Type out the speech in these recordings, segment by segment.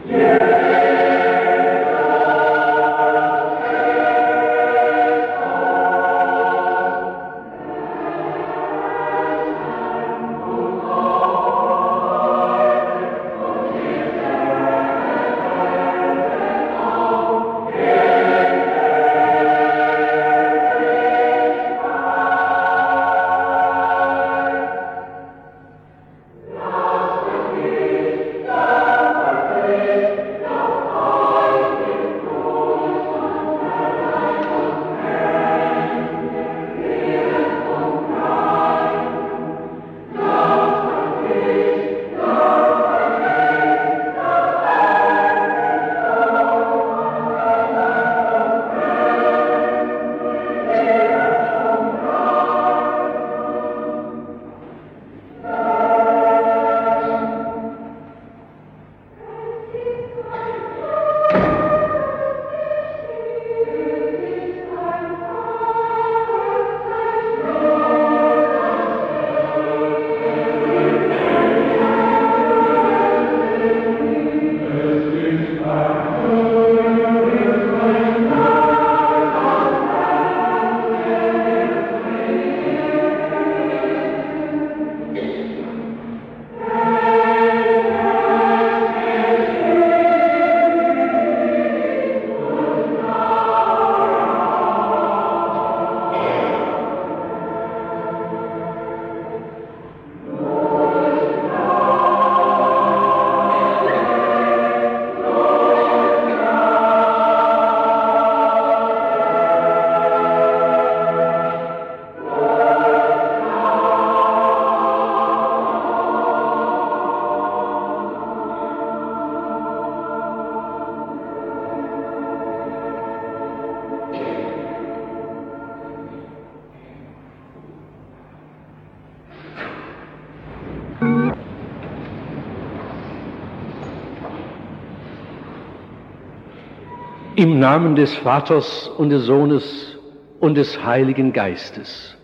Im Namen des Vaters und des Sohnes und des Heiligen Geistes.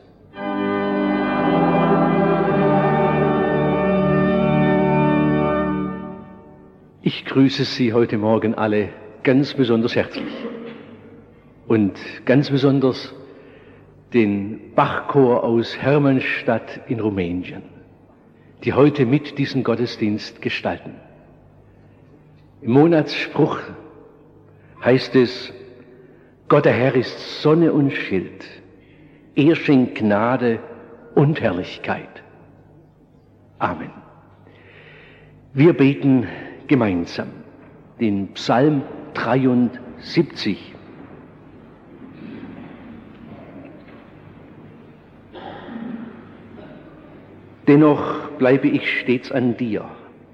Ich grüße Sie heute Morgen alle ganz besonders herzlich und ganz besonders den Bachchor aus Hermannstadt in Rumänien, die heute mit diesen Gottesdienst gestalten. Im Monatsspruch heißt es: Gott der Herr ist Sonne und Schild, er schenkt Gnade und Herrlichkeit. Amen. Wir beten gemeinsam den Psalm 73. Dennoch bleibe ich stets an dir.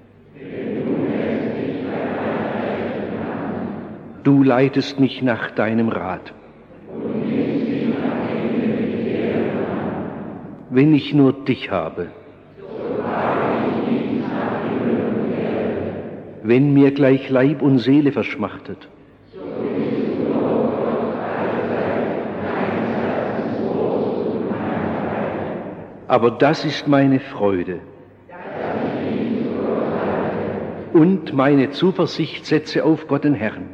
Du leitest mich nach deinem Rat. Wenn ich nur dich habe, wenn mir gleich Leib und Seele verschmachtet, aber das ist meine Freude und meine Zuversicht setze auf Gott den Herrn.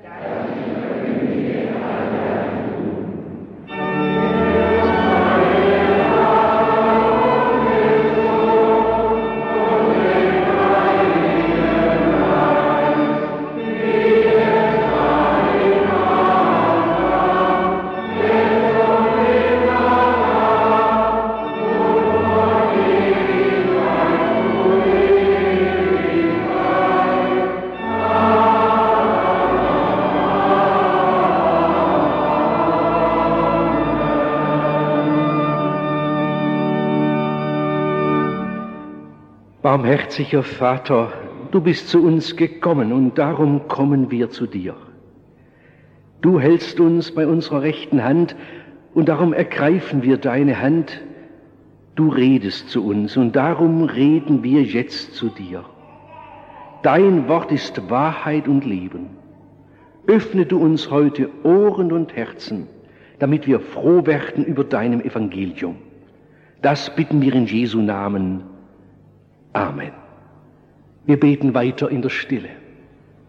Barmherziger Vater, du bist zu uns gekommen und darum kommen wir zu dir. Du hältst uns bei unserer rechten Hand und darum ergreifen wir deine Hand. Du redest zu uns und darum reden wir jetzt zu dir. Dein Wort ist Wahrheit und Leben. Öffne du uns heute Ohren und Herzen, damit wir froh werden über deinem Evangelium. Das bitten wir in Jesu Namen. Amen. Wir beten weiter in der Stille.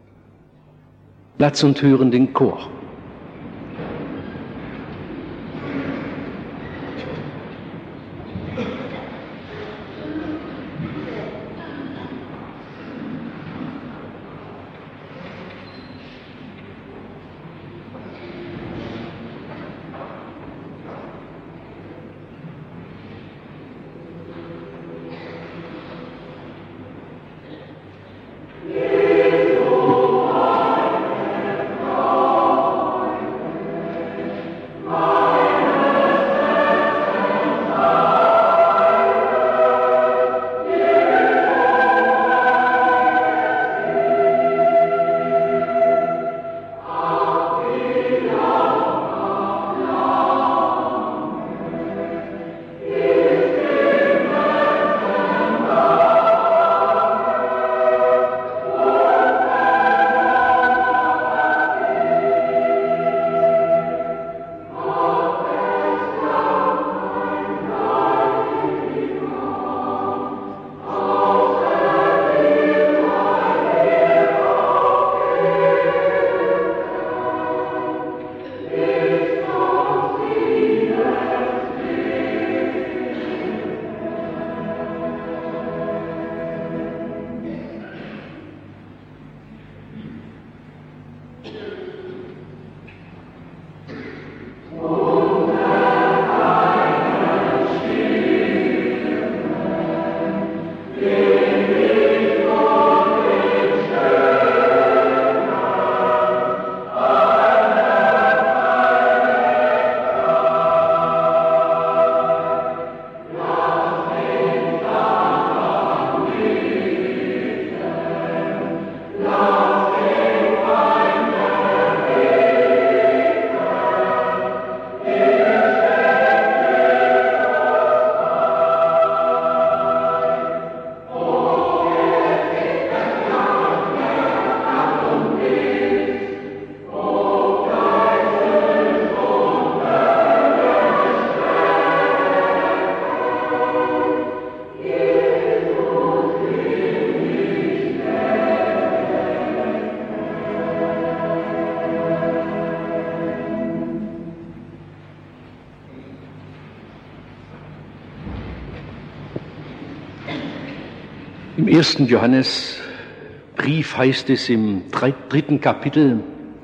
Platz und hören den Chor. Im 1. Johannesbrief heißt es im 3. Kapitel,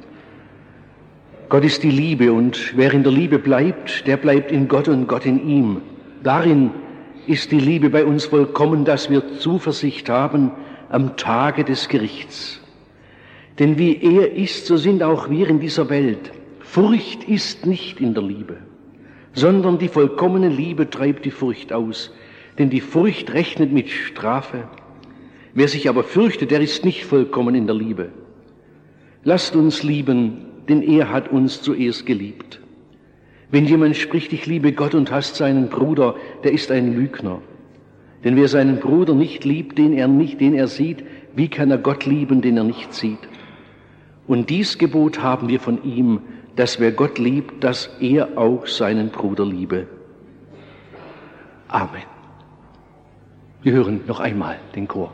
Gott ist die Liebe und wer in der Liebe bleibt, der bleibt in Gott und Gott in ihm. Darin ist die Liebe bei uns vollkommen, dass wir Zuversicht haben am Tage des Gerichts. Denn wie er ist, so sind auch wir in dieser Welt. Furcht ist nicht in der Liebe, sondern die vollkommene Liebe treibt die Furcht aus. Denn die Furcht rechnet mit Strafe. Wer sich aber fürchtet, der ist nicht vollkommen in der Liebe. Lasst uns lieben, denn er hat uns zuerst geliebt. Wenn jemand spricht, ich liebe Gott und hasst seinen Bruder, der ist ein Lügner. Denn wer seinen Bruder nicht liebt, den er sieht, wie kann er Gott lieben, den er nicht sieht? Und dies Gebot haben wir von ihm, dass wer Gott liebt, dass er auch seinen Bruder liebe. Amen. Wir hören noch einmal den Chor.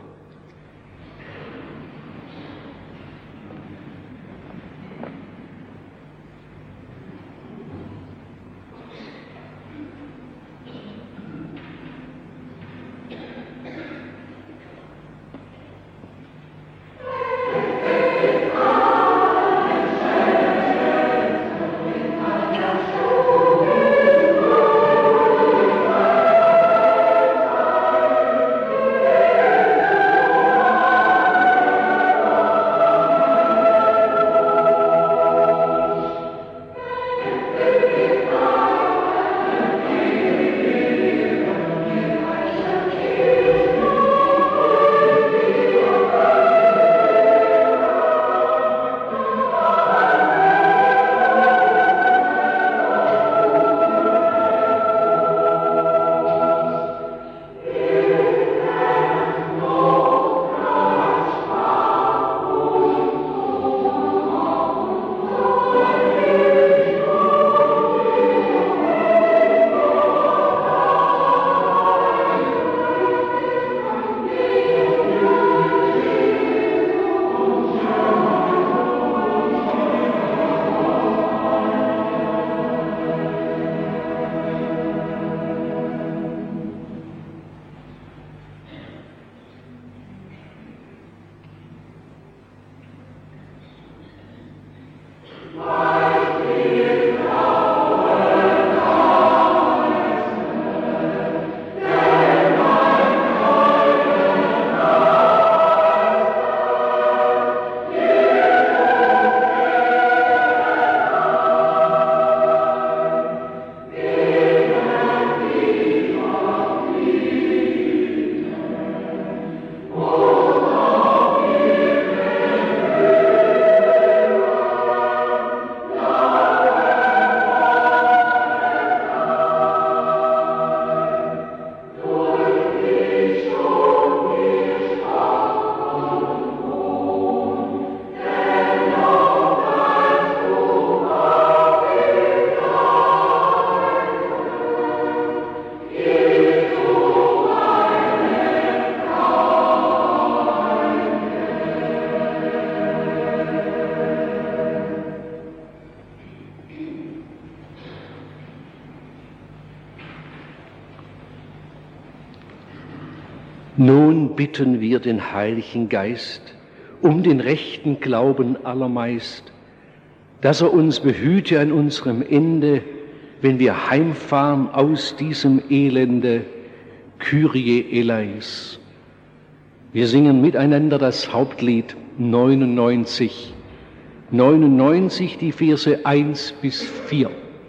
Nun bitten wir den Heiligen Geist um den rechten Glauben allermeist, dass er uns behüte an unserem Ende, wenn wir heimfahren aus diesem Elende. Kyrie eleis. Wir singen miteinander das Hauptlied 99. 99, die Verse 1 bis 4.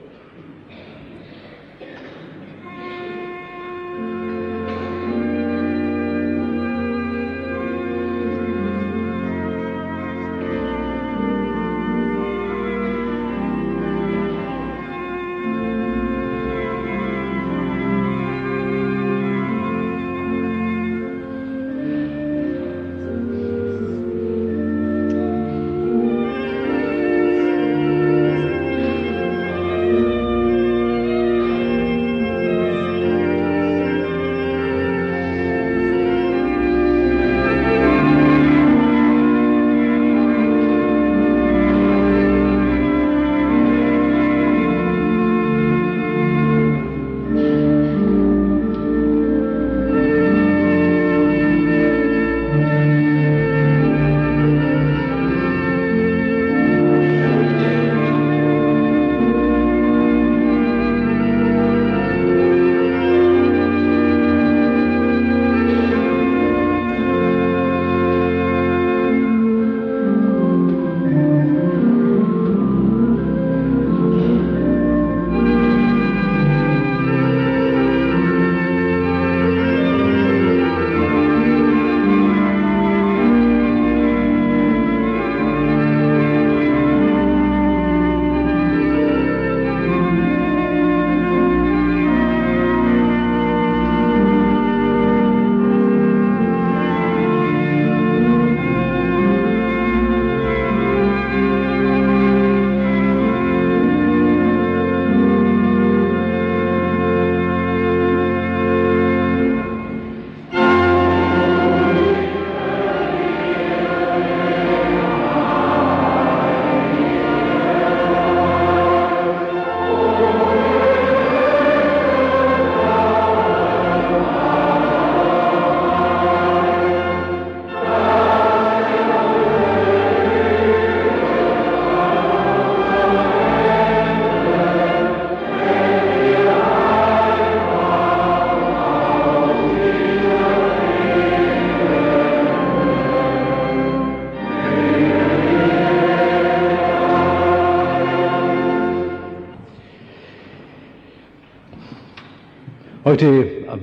Heute am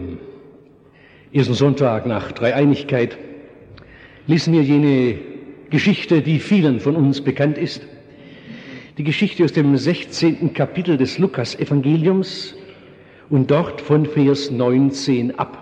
ersten Sonntag nach Dreieinigkeit lesen wir jene Geschichte, die vielen von uns bekannt ist. Die Geschichte aus dem 16. Kapitel des Lukas-Evangeliums und dort von Vers 19 ab.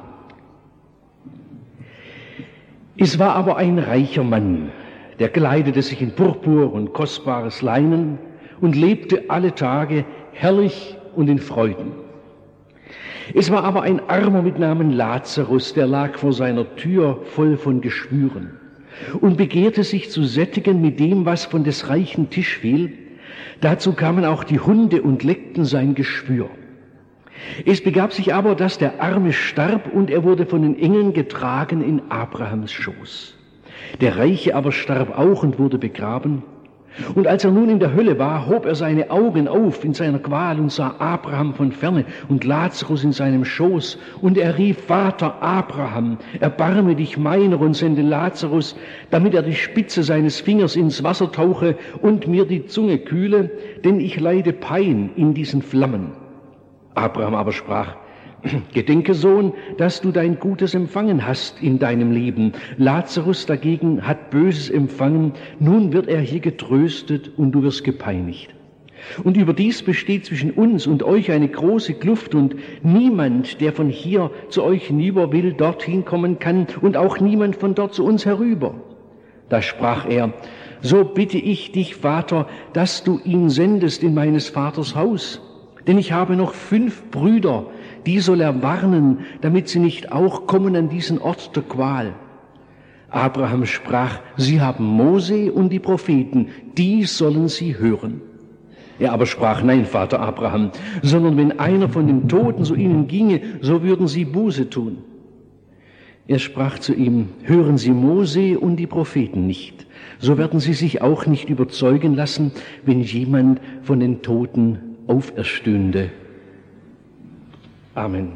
Es war aber ein reicher Mann, der kleidete sich in Purpur und kostbares Leinen und lebte alle Tage herrlich und in Freuden. Es war aber ein Armer mit Namen Lazarus, der lag vor seiner Tür voll von Geschwüren und begehrte sich zu sättigen mit dem, was von des reichen Tisch fiel. Dazu kamen auch die Hunde und leckten sein Geschwür. Es begab sich aber, dass der Arme starb und er wurde von den Engeln getragen in Abrahams Schoß. Der Reiche aber starb auch und wurde begraben. Und als er nun in der Hölle war, hob er seine Augen auf in seiner Qual und sah Abraham von ferne und Lazarus in seinem Schoß. Und er rief: Vater Abraham, erbarme dich meiner und sende Lazarus, damit er die Spitze seines Fingers ins Wasser tauche und mir die Zunge kühle, denn ich leide Pein in diesen Flammen. Abraham aber sprach: Gedenke, Sohn, dass du dein Gutes empfangen hast in deinem Leben. Lazarus dagegen hat Böses empfangen, nun wird er hier getröstet und du wirst gepeinigt. Und überdies besteht zwischen uns und euch eine große Kluft und niemand, der von hier zu euch hinüber will, dorthin kommen kann und auch niemand von dort zu uns herüber. Da sprach er: So bitte ich dich, Vater, dass du ihn sendest in meines Vaters Haus, denn ich habe noch 5 Brüder, die soll er warnen, damit sie nicht auch kommen an diesen Ort der Qual. Abraham sprach: Sie haben Mose und die Propheten, die sollen sie hören. Er aber sprach: Nein, Vater Abraham, sondern wenn einer von den Toten zu ihnen ginge, so würden sie Buße tun. Er sprach zu ihm: Hören Sie Mose und die Propheten nicht, so werden Sie sich auch nicht überzeugen lassen, wenn jemand von den Toten auferstünde. Amen.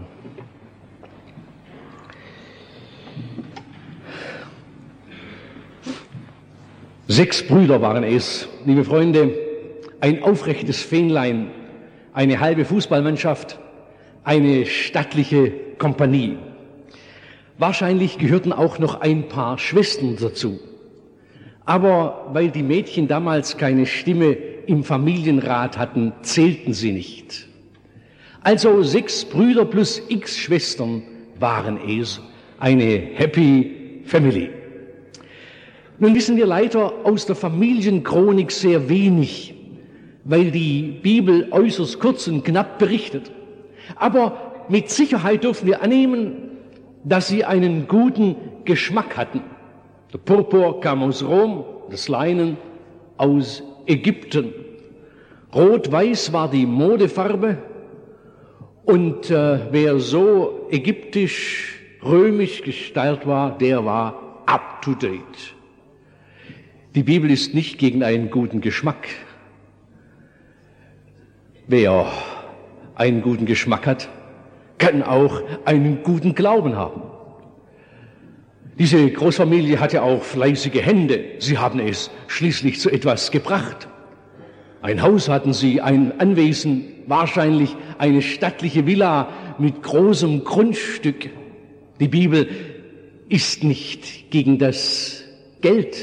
Sechs Brüder waren es, liebe Freunde, ein aufrechtes Fähnlein, eine halbe Fußballmannschaft, eine stattliche Kompanie. Wahrscheinlich gehörten auch noch ein paar Schwestern dazu. Aber weil die Mädchen damals keine Stimme im Familienrat hatten, zählten sie nicht. Also 6 Brüder plus x Schwestern waren es, eine Happy Family. Nun wissen wir leider aus der Familienchronik sehr wenig, weil die Bibel äußerst kurz und knapp berichtet. Aber mit Sicherheit dürfen wir annehmen, dass sie einen guten Geschmack hatten. Der Purpur kam aus Rom, das Leinen aus Ägypten. Rot-Weiß war die Modefarbe und wer so ägyptisch-römisch gestylt war, der war up to date. Die Bibel ist nicht gegen einen guten Geschmack. Wer einen guten Geschmack hat, kann auch einen guten Glauben haben. Diese Großfamilie hatte auch fleißige Hände. Sie haben es schließlich zu etwas gebracht. Ein Haus hatten sie, ein Anwesen, wahrscheinlich eine stattliche Villa mit großem Grundstück. Die Bibel ist nicht gegen das Geld.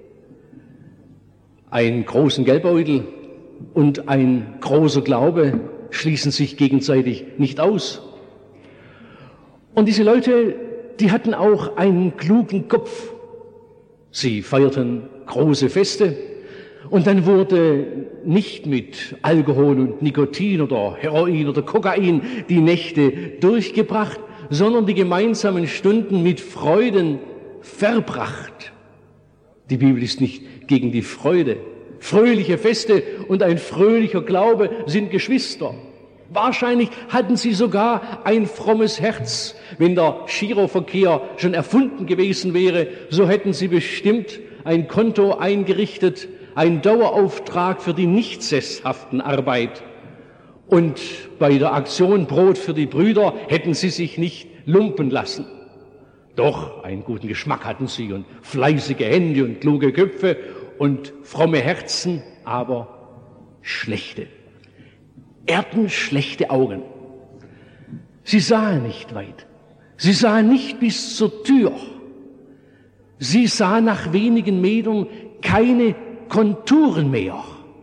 Einen großen Geldbeutel und ein großer Glaube schließen sich gegenseitig nicht aus. Und diese Leute, die hatten auch einen klugen Kopf. Sie feierten große Feste und dann wurde nicht mit Alkohol und Nikotin oder Heroin oder Kokain die Nächte durchgebracht, sondern die gemeinsamen Stunden mit Freuden verbracht. Die Bibel ist nicht gegen die Freude. Fröhliche Feste und ein fröhlicher Glaube sind Geschwister. Wahrscheinlich hatten sie sogar ein frommes Herz. Wenn der Giroverkehr schon erfunden gewesen wäre, so hätten sie bestimmt ein Konto eingerichtet, ein Dauerauftrag für die nicht sesshaften Arbeit. Und bei der Aktion Brot für die Brüder hätten sie sich nicht lumpen lassen. Doch einen guten Geschmack hatten sie und fleißige Hände und kluge Köpfe und fromme Herzen, aber schlechte, erdenschlechte Augen. Sie sahen nicht weit. Sie sahen nicht bis zur Tür. Sie sahen nach wenigen Metern keine Konturen mehr.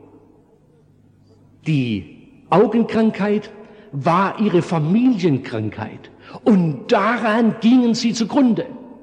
Die Augenkrankheit war ihre Familienkrankheit und daran gingen sie zugrunde.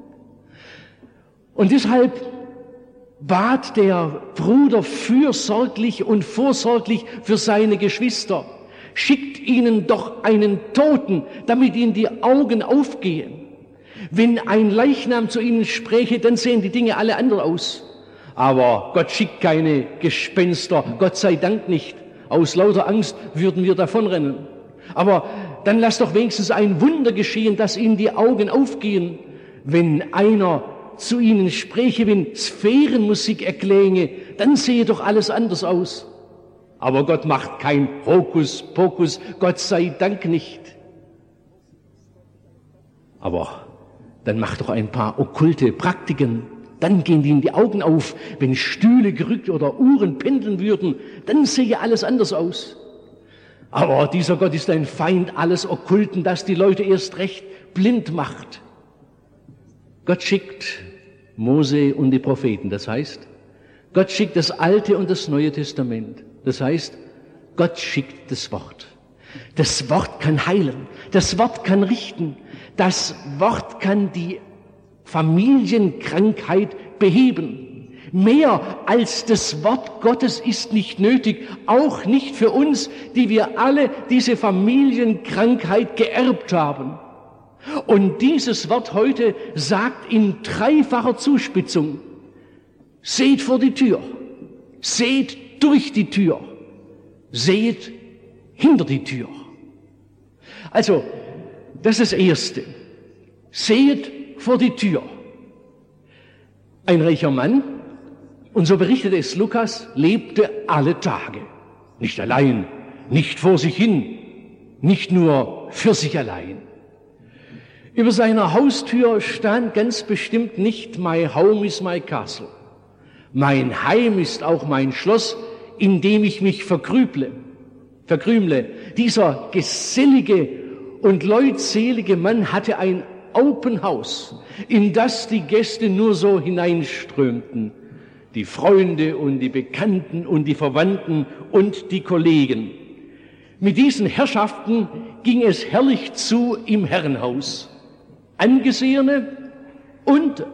Und deshalb bat der Bruder fürsorglich und vorsorglich für seine Geschwister: Schickt ihnen doch einen Toten, damit ihnen die Augen aufgehen. Wenn ein Leichnam zu ihnen spräche, dann sehen die Dinge alle anders aus. Aber Gott schickt keine Gespenster, Gott sei Dank nicht. Aus lauter Angst würden wir davonrennen. Aber dann lass doch wenigstens ein Wunder geschehen, dass ihnen die Augen aufgehen, wenn einer zu ihnen spräche, wenn Sphärenmusik erklänge, dann sehe doch alles anders aus. Aber Gott macht kein Hokuspokus, Gott sei Dank nicht. Aber dann macht doch ein paar okkulte Praktiken, dann gehen ihnen die Augen auf. Wenn Stühle gerückt oder Uhren pendeln würden, dann sehe alles anders aus. Aber dieser Gott ist ein Feind alles Okkulten, das die Leute erst recht blind macht. Gott schickt Mose und die Propheten, das heißt, Gott schickt das Alte und das Neue Testament. Das heißt, Gott schickt das Wort. Das Wort kann heilen, das Wort kann richten, das Wort kann die Familienkrankheit beheben. Mehr als das Wort Gottes ist nicht nötig, auch nicht für uns, die wir alle diese Familienkrankheit geerbt haben. Und dieses Wort heute sagt in dreifacher Zuspitzung: Seht vor die Tür, seht durch die Tür, seht hinter die Tür. Also, das ist das Erste. Seht vor die Tür. Ein reicher Mann, und so berichtet es Lukas, lebte alle Tage. Nicht allein, nicht vor sich hin, nicht nur für sich allein. Über seiner Haustür stand ganz bestimmt nicht "My home is my castle". Mein Heim ist auch mein Schloss, in dem ich mich verkrümle. Dieser gesellige und leutselige Mann hatte ein Open House, in das die Gäste nur so hineinströmten. Die Freunde und die Bekannten und die Verwandten und die Kollegen. Mit diesen Herrschaften ging es herrlich zu im Herrenhaus. Angesehene und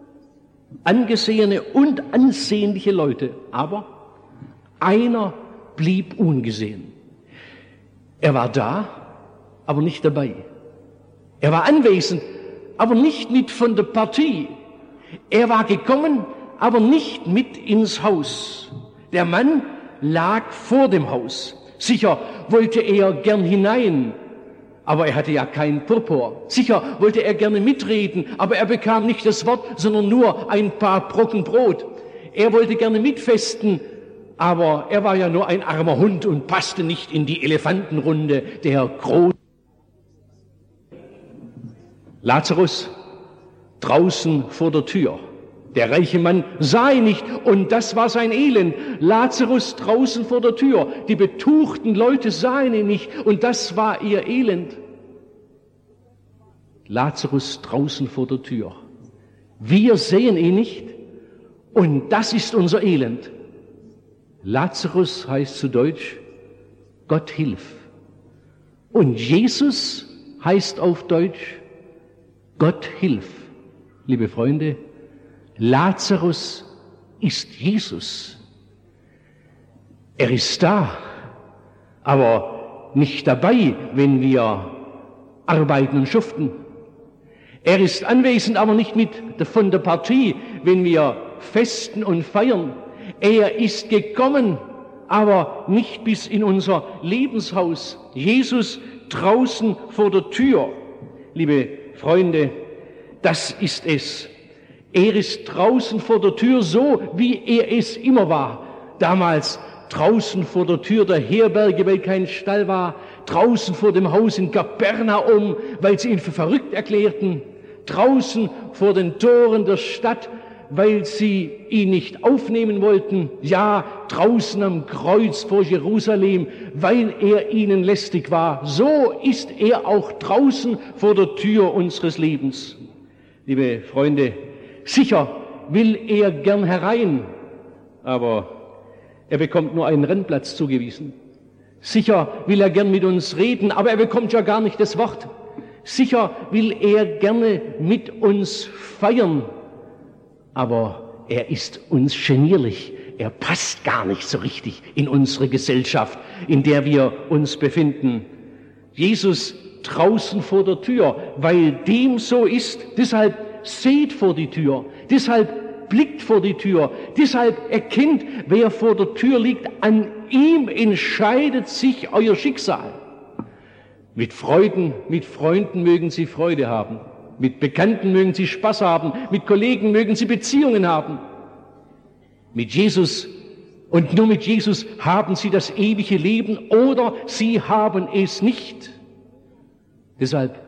ansehnliche Leute, aber einer blieb ungesehen. Er war da, aber nicht dabei. Er war anwesend, aber nicht mit von der Partie. Er war gekommen, aber nicht mit ins Haus. Der Mann lag vor dem Haus. Sicher wollte er gern hinein, aber er hatte ja keinen Purpur. Sicher wollte er gerne mitreden, aber er bekam nicht das Wort, sondern nur ein paar Brocken Brot. Er wollte gerne mitfesten, aber er war ja nur ein armer Hund und passte nicht in die Elefantenrunde der großen. Lazarus draußen vor der Tür. Der reiche Mann sah ihn nicht, und das war sein Elend. Lazarus draußen vor der Tür. Die betuchten Leute sahen ihn nicht, und das war ihr Elend. Lazarus draußen vor der Tür. Wir sehen ihn nicht, und das ist unser Elend. Lazarus heißt zu Deutsch, Gott hilf. Und Jesus heißt auf Deutsch, Gott hilf. Liebe Freunde, Lazarus ist Jesus. Er ist da, aber nicht dabei, wenn wir arbeiten und schuften. Er ist anwesend, aber nicht mit von der Partie, wenn wir festen und feiern. Er ist gekommen, aber nicht bis in unser Lebenshaus. Jesus draußen vor der Tür. Liebe Freunde, das ist es. Er ist draußen vor der Tür, so wie er es immer war. Damals draußen vor der Tür der Herberge, weil kein Stall war. Draußen vor dem Haus in Kapernaum, weil sie ihn für verrückt erklärten. Draußen vor den Toren der Stadt, weil sie ihn nicht aufnehmen wollten. Ja, draußen am Kreuz vor Jerusalem, weil er ihnen lästig war. So ist er auch draußen vor der Tür unseres Lebens. Liebe Freunde, sicher will er gern herein, aber er bekommt nur einen Rennplatz zugewiesen. Sicher will er gern mit uns reden, aber er bekommt ja gar nicht das Wort. Sicher will er gerne mit uns feiern, aber er ist uns genierlich. Er passt gar nicht so richtig in unsere Gesellschaft, in der wir uns befinden. Jesus draußen vor der Tür, weil dem so ist, deshalb seht vor die Tür, deshalb blickt vor die Tür, deshalb erkennt, wer vor der Tür liegt, an ihm entscheidet sich euer Schicksal. Mit Freunden mögen Sie Freude haben, mit Bekannten mögen Sie Spaß haben, mit Kollegen mögen Sie Beziehungen haben. Mit Jesus und nur mit Jesus haben Sie das ewige Leben oder Sie haben es nicht. Deshalb,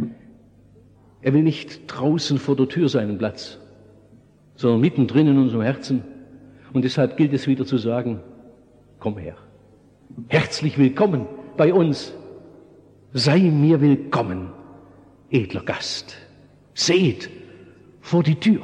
er will nicht draußen vor der Tür seinen Platz, sondern mittendrin in unserem Herzen. Und deshalb gilt es wieder zu sagen, komm her. Herzlich willkommen bei uns. Sei mir willkommen, edler Gast. Seht vor die Tür.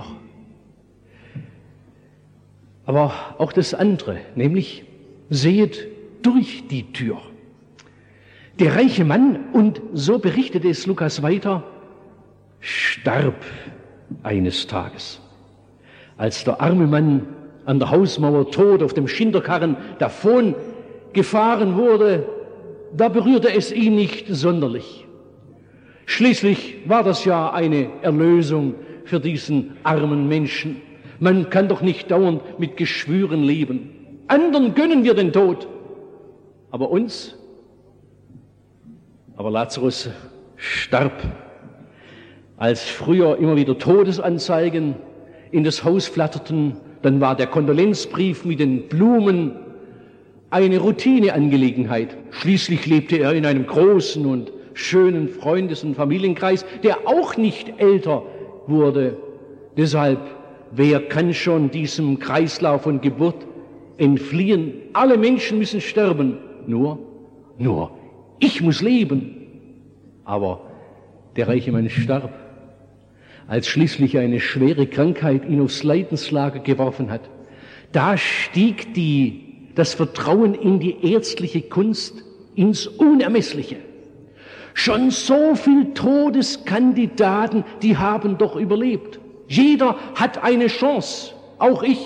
Aber auch das andere, nämlich sehet durch die Tür. Der reiche Mann, und so berichtet es Lukas weiter, starb eines Tages. Als der arme Mann an der Hausmauer tot auf dem Schinderkarren davon gefahren wurde, da berührte es ihn nicht sonderlich. Schließlich war das ja eine Erlösung für diesen armen Menschen. Man kann doch nicht dauernd mit Geschwüren leben. Anderen gönnen wir den Tod, aber uns? Aber Lazarus starb. Als früher immer wieder Todesanzeigen in das Haus flatterten, dann war der Kondolenzbrief mit den Blumen eine Routineangelegenheit. Schließlich lebte er in einem großen und schönen Freundes- und Familienkreis, der auch nicht älter wurde. Deshalb, wer kann schon diesem Kreislauf von Geburt entfliehen? Alle Menschen müssen sterben. Nur ich muss leben. Aber der reiche Mann starb, als schließlich eine schwere Krankheit ihn aufs Leidenslager geworfen hat. Da stieg das Vertrauen in die ärztliche Kunst ins Unermessliche. Schon so viel Todeskandidaten, die haben doch überlebt. Jeder hat eine Chance, auch ich.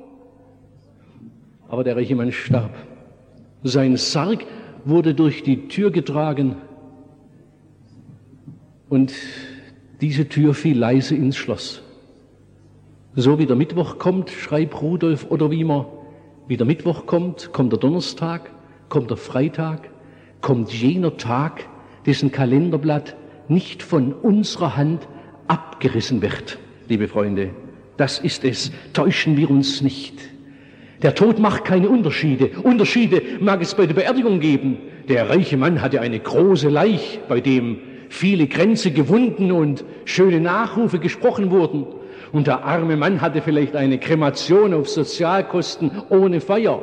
Aber der reiche Mann starb. Sein Sarg wurde durch die Tür getragen und diese Tür fiel leise ins Schloss. So wie der Mittwoch kommt, schreibt Rudolf oder Wiemer, wie der Mittwoch kommt, kommt der Donnerstag, kommt der Freitag, kommt jener Tag, dessen Kalenderblatt nicht von unserer Hand abgerissen wird. Liebe Freunde, das ist es, täuschen wir uns nicht. Der Tod macht keine Unterschiede. Unterschiede mag es bei der Beerdigung geben. Der reiche Mann hatte eine große Leich, bei dem viele Kränze gewunden und schöne Nachrufe gesprochen wurden. Und der arme Mann hatte vielleicht eine Kremation auf Sozialkosten ohne Feier.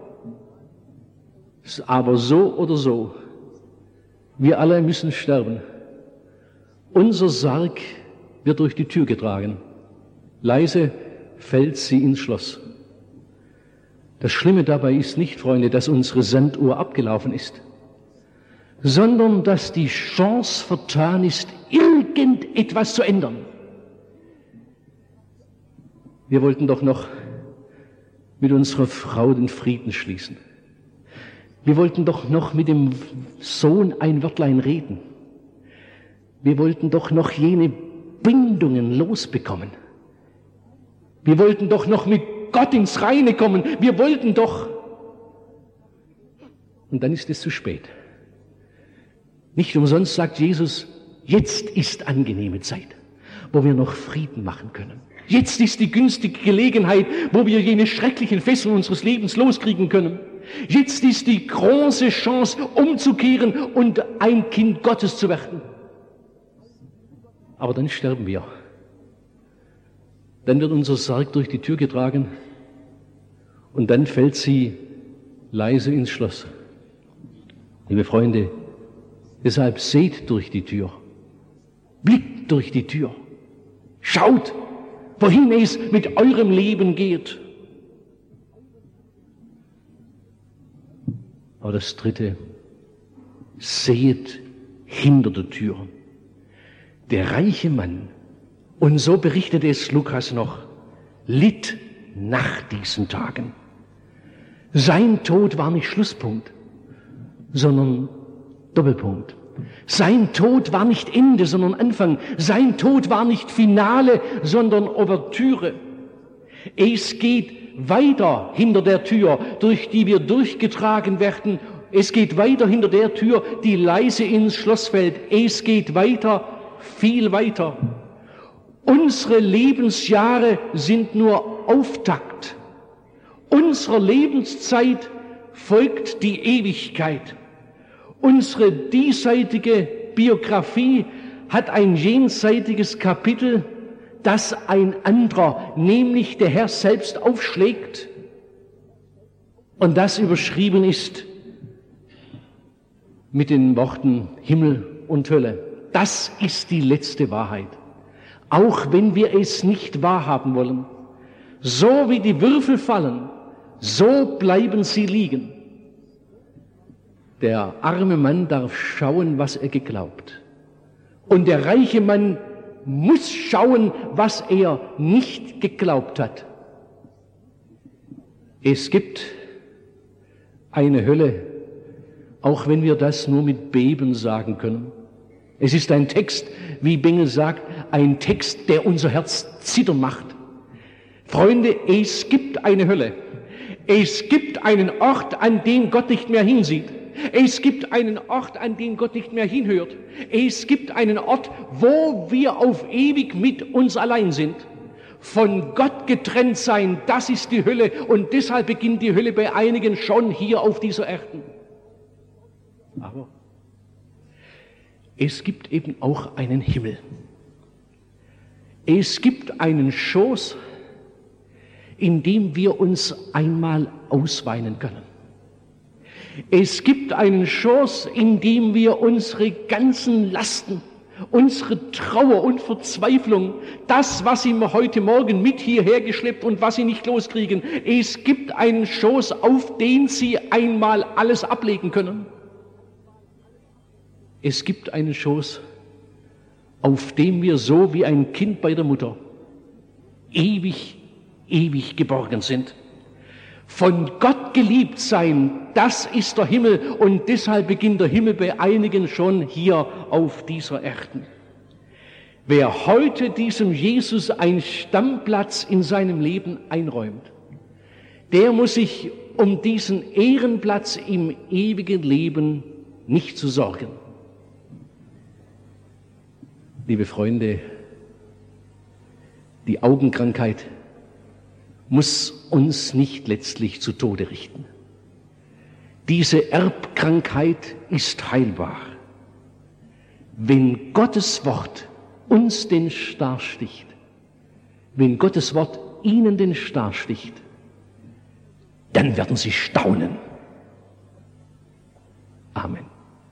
Aber so oder so, wir alle müssen sterben. Unser Sarg wird durch die Tür getragen. Leise fällt sie ins Schloss. Das Schlimme dabei ist nicht, Freunde, dass unsere Sanduhr abgelaufen ist, sondern dass die Chance vertan ist, irgendetwas zu ändern. Wir wollten doch noch mit unserer Frau den Frieden schließen. Wir wollten doch noch mit dem Sohn ein Wörtlein reden. Wir wollten doch noch jene Bindungen losbekommen. Wir wollten doch noch mit Gott ins Reine kommen. Wir wollten doch. Und dann ist es zu spät. Nicht umsonst sagt Jesus, jetzt ist angenehme Zeit, wo wir noch Frieden machen können. Jetzt ist die günstige Gelegenheit, wo wir jene schrecklichen Fesseln unseres Lebens loskriegen können. Jetzt ist die große Chance, umzukehren und ein Kind Gottes zu werden. Aber dann sterben wir. Dann wird unser Sarg durch die Tür getragen und dann fällt sie leise ins Schloss. Liebe Freunde, deshalb seht durch die Tür, blickt durch die Tür, schaut, wohin es mit eurem Leben geht. Aber das Dritte, seht hinter der Tür. Der reiche Mann, und so berichtet es Lukas noch, litt nach diesen Tagen. Sein Tod war nicht Schlusspunkt, sondern Doppelpunkt. Sein Tod war nicht Ende, sondern Anfang. Sein Tod war nicht Finale, sondern Ouvertüre. Es geht weiter hinter der Tür, durch die wir durchgetragen werden. Es geht weiter hinter der Tür, die leise ins Schloss fällt. Es geht weiter, viel weiter. Unsere Lebensjahre sind nur Auftakt. Unserer Lebenszeit folgt die Ewigkeit. Unsere diesseitige Biografie hat ein jenseitiges Kapitel, das ein anderer, nämlich der Herr selbst, aufschlägt und das überschrieben ist mit den Worten Himmel und Hölle. Das ist die letzte Wahrheit, auch wenn wir es nicht wahrhaben wollen. So wie die Würfel fallen, so bleiben sie liegen. Der arme Mann darf schauen, was er geglaubt. Und der reiche Mann muss schauen, was er nicht geglaubt hat. Es gibt eine Hölle, auch wenn wir das nur mit Beben sagen können. Es ist ein Text, wie Bengel sagt, ein Text, der unser Herz zittern macht. Freunde, es gibt eine Hölle. Es gibt einen Ort, an den Gott nicht mehr hinsieht. Es gibt einen Ort, an den Gott nicht mehr hinhört. Es gibt einen Ort, wo wir auf ewig mit uns allein sind. Von Gott getrennt sein, das ist die Hölle, und deshalb beginnt die Hölle bei einigen schon hier auf dieser Erde. Aber es gibt eben auch einen Himmel. Es gibt einen Schoß, in dem wir uns einmal ausweinen können. Es gibt einen Schoß, in dem wir unsere ganzen Lasten, unsere Trauer und Verzweiflung, das, was Sie heute Morgen mit hierher geschleppt und was Sie nicht loskriegen, es gibt einen Schoß, auf den Sie einmal alles ablegen können. Es gibt einen Schoß, auf dem wir so wie ein Kind bei der Mutter ewig geborgen sind. Von Gott geliebt sein, das ist der Himmel, und deshalb beginnt der Himmel bei einigen schon hier auf dieser Erde. Wer heute diesem Jesus einen Stammplatz in seinem Leben einräumt, der muss sich um diesen Ehrenplatz im ewigen Leben nicht zu sorgen. Liebe Freunde, die Augenkrankheit muss uns nicht letztlich zu Tode richten. Diese Erbkrankheit ist heilbar. Wenn Gottes Wort uns den Star sticht, wenn Gottes Wort Ihnen den Star sticht, dann werden Sie staunen. Amen.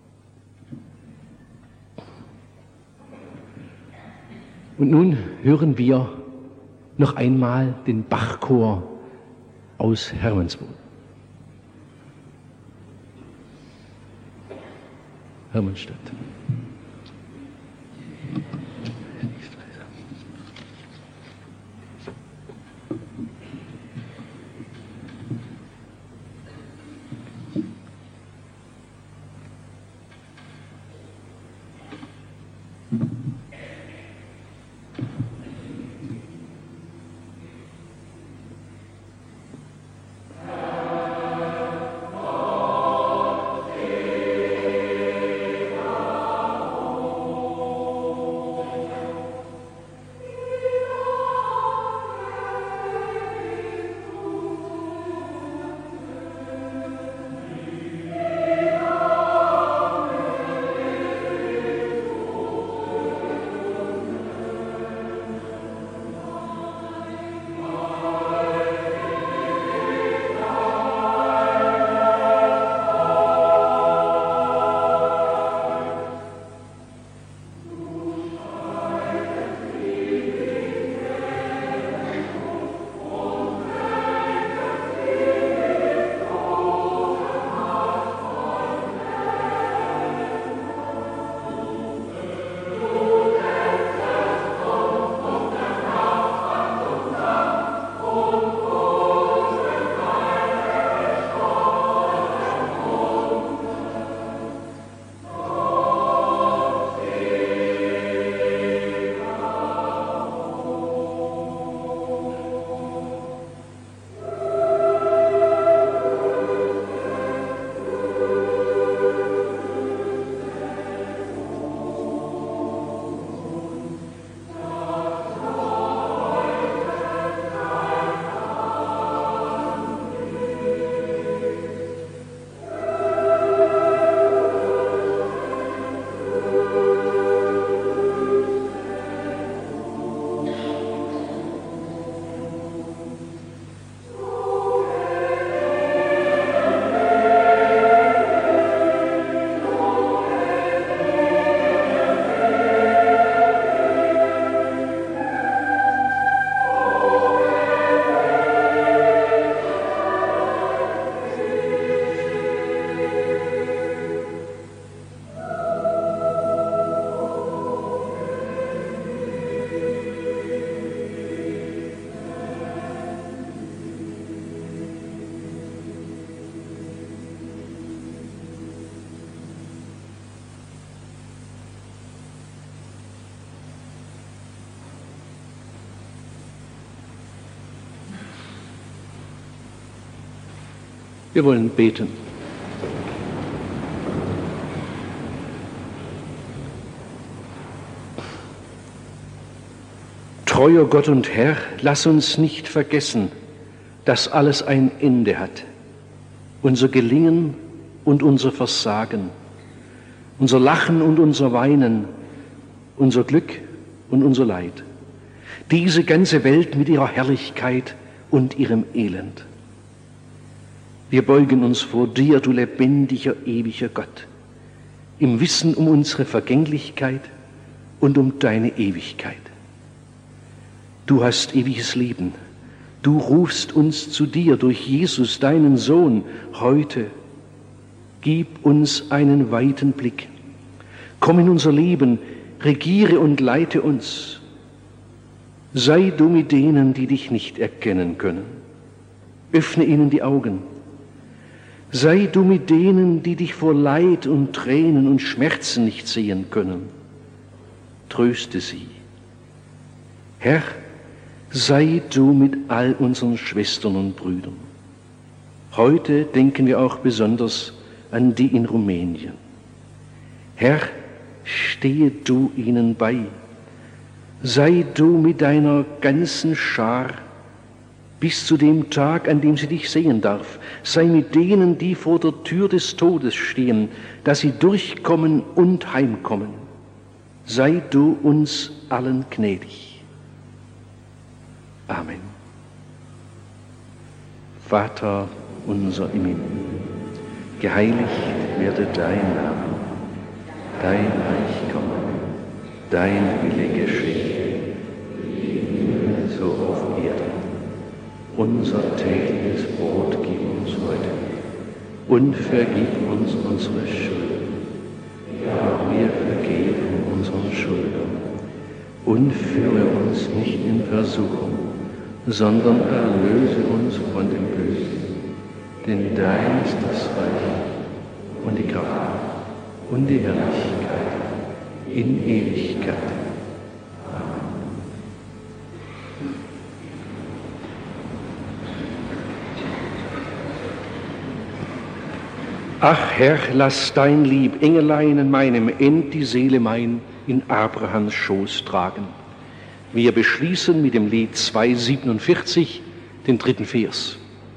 Und nun hören wir noch einmal den Bachchor aus Hermannsburg. Hermannstadt. Wir wollen beten. Treuer Gott und Herr, lass uns nicht vergessen, dass alles ein Ende hat. Unser Gelingen und unser Versagen, unser Lachen und unser Weinen, unser Glück und unser Leid. Diese ganze Welt mit ihrer Herrlichkeit und ihrem Elend. Wir beugen uns vor dir, du lebendiger, ewiger Gott, im Wissen um unsere Vergänglichkeit und um deine Ewigkeit. Du hast ewiges Leben. Du rufst uns zu dir durch Jesus, deinen Sohn, heute. Gib uns einen weiten Blick. Komm in unser Leben, regiere und leite uns. Sei du mit denen, die dich nicht erkennen können. Öffne ihnen die Augen. Sei du mit denen, die dich vor Leid und Tränen und Schmerzen nicht sehen können. Tröste sie. Herr, sei du mit all unseren Schwestern und Brüdern. Heute denken wir auch besonders an die in Rumänien. Herr, stehe du ihnen bei. Sei du mit deiner ganzen Schar bis zu dem Tag, an dem sie dich sehen darf. Sei mit denen, die vor der Tür des Todes stehen, dass sie durchkommen und heimkommen. Sei du uns allen gnädig. Amen. Vater unser im Himmel, geheiligt werde dein Name, dein Reich komme, dein Wille geschehe, wie im Himmel so auf Erden. Unser tägliches Brot gib uns heute und vergib uns unsere Schulden, wie auch wir vergeben unseren Schuldnern. Und führe uns nicht in Versuchung, sondern erlöse uns von dem Bösen. Denn dein ist das Reich und die Kraft und die Herrlichkeit in Ewigkeit. Ach Herr, lass dein Lieb Engelein in meinem End die Seele mein in Abrahams Schoß tragen. Wir beschließen mit dem Lied 247 den 3. Vers.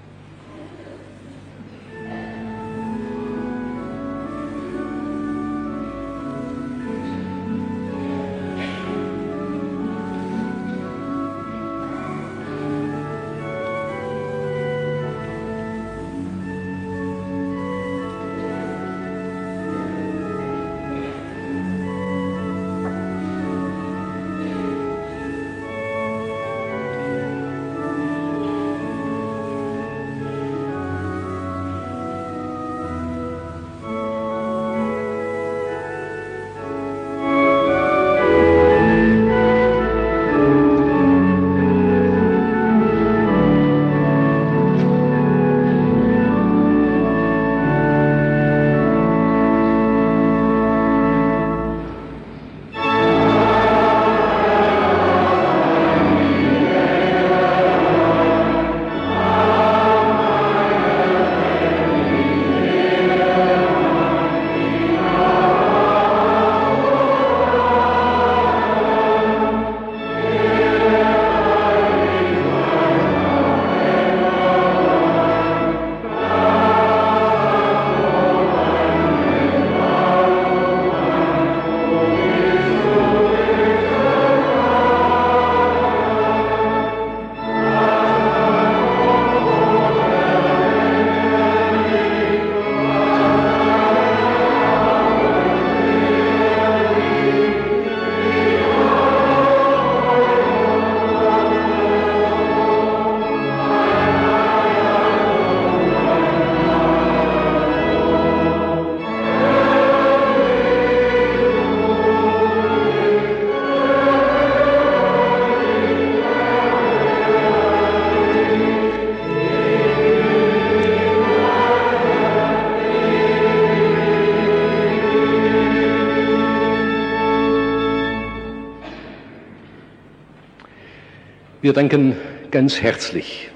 Wir danken ganz herzlich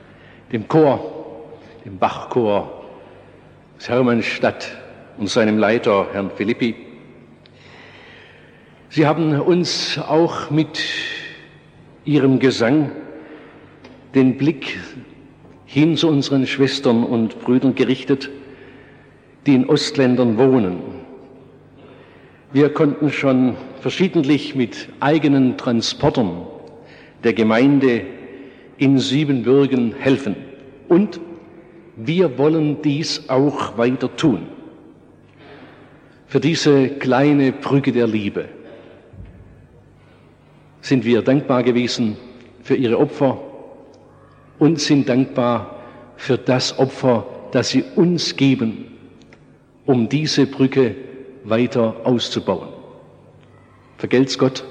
dem Chor, dem Bachchor aus Hermannstadt und seinem Leiter, Herrn Philippi. Sie haben uns auch mit Ihrem Gesang den Blick hin zu unseren Schwestern und Brüdern gerichtet, die in Ostländern wohnen. Wir konnten schon verschiedentlich mit eigenen Transportern der Gemeinde in Siebenbürgen helfen. Und wir wollen dies auch weiter tun. Für diese kleine Brücke der Liebe sind wir dankbar gewesen für Ihre Opfer und sind dankbar für das Opfer, das Sie uns geben, um diese Brücke weiter auszubauen. Vergelt's Gott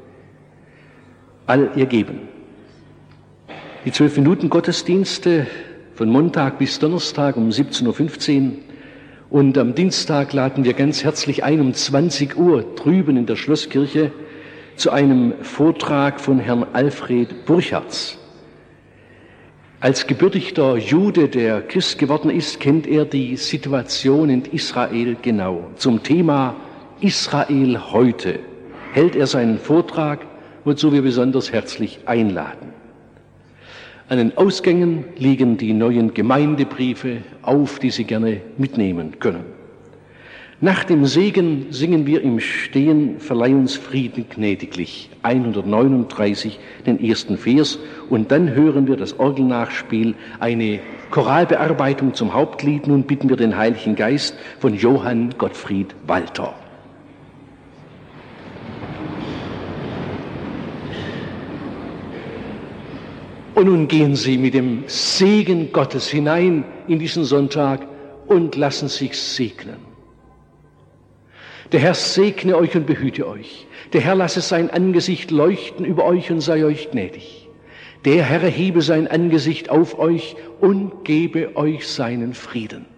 all Ihr Geben. Die 12 Minuten Gottesdienste von Montag bis Donnerstag um 17:15 Uhr und am Dienstag laden wir ganz herzlich ein um 20 Uhr drüben in der Schlosskirche zu einem Vortrag von Herrn Alfred Burchards. Als gebürtiger Jude, der Christ geworden ist, kennt er die Situation in Israel genau. Zum Thema Israel heute hält er seinen Vortrag, wozu wir besonders herzlich einladen. An den Ausgängen liegen die neuen Gemeindebriefe auf, die Sie gerne mitnehmen können. Nach dem Segen singen wir im Stehen Verleih uns Frieden gnädiglich, 139, den ersten Vers, und dann hören wir das Orgelnachspiel, eine Choralbearbeitung zum Hauptlied. Nun bitten wir den Heiligen Geist von Johann Gottfried Walter. Und nun gehen Sie mit dem Segen Gottes hinein in diesen Sonntag und lassen sich segnen. Der Herr segne euch und behüte euch. Der Herr lasse sein Angesicht leuchten über euch und sei euch gnädig. Der Herr erhebe sein Angesicht auf euch und gebe euch seinen Frieden.